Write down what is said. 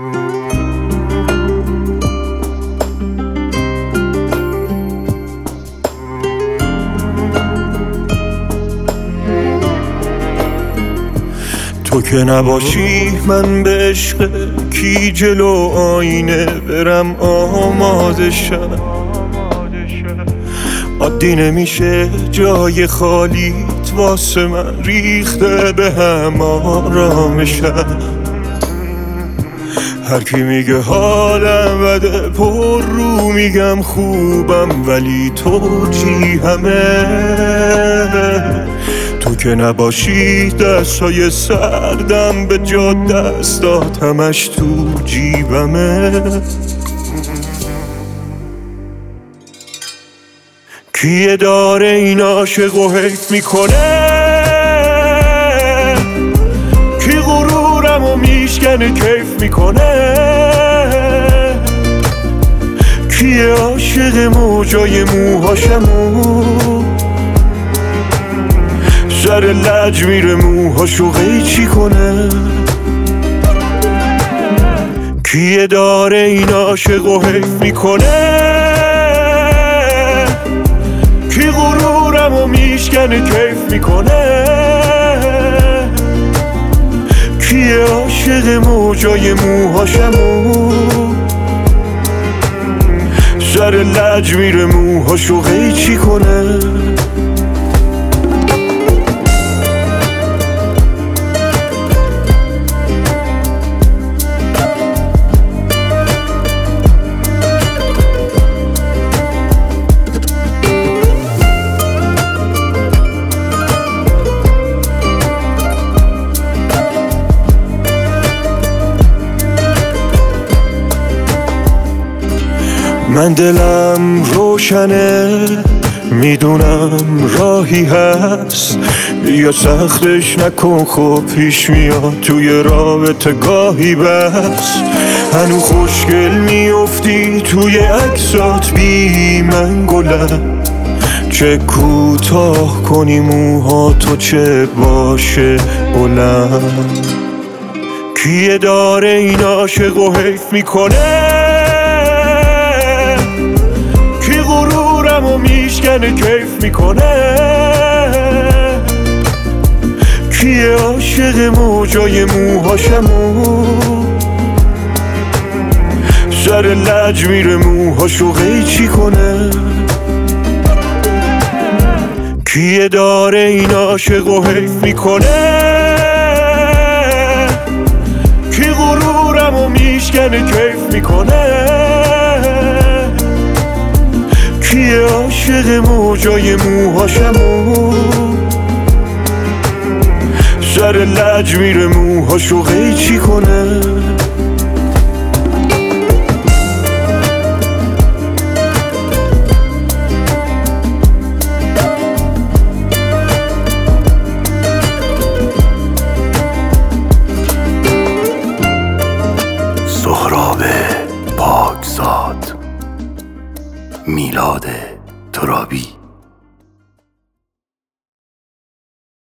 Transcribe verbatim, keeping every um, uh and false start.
تو که نباشی من به عشق کی جلو آینه برم آماده شم. عادی نمیشه جای خالیت واسه من ریخته به هم آرامشم. هر کی میگه حالم بده پر رو میگم خوبم، ولی تو چی همه؟ تو که نباشی دستای سردم به جا دستات همش تو جیبمه. کیه داره این عاشق و حیف میکنه؟ کی غرورم و میشکنه کیف میکنه؟ کیه عاشق موجای موهاشمو سر لج میره موهاشو قیچی کنه؟ کیه داره این عاشق و حیف میکنه؟ کی غرورم و میشکنه کیف میکنه؟ کیه عاشق موجای موهاشمو سر لج میره موهاشو قیچی کنه؟ من دلم روشنه میدونم راهی هست، بیا سختش نکن خب پیش میاد توی رابطه گاهی بس. هنو خوشگل میافتی توی عکسات بی من گلم، چه کوتاه کنی موها تو چه باشه بلند. کیه داره این عاشق و حیف میکنه؟ غرورم و میشکنه کیف میکنه؟ کیه عاشق موجای موهاشمو سر لج میره موهاشو قیچی کنه؟ کیه داره این عاشق و حیف میکنه؟ کی غرورم و میشکنه کیف میکنه؟ کیه عاشق موجای موهاشمو سر لج میره موهاشو قیچی کنه؟ سهراب پاکزاد، میلاد ترابی.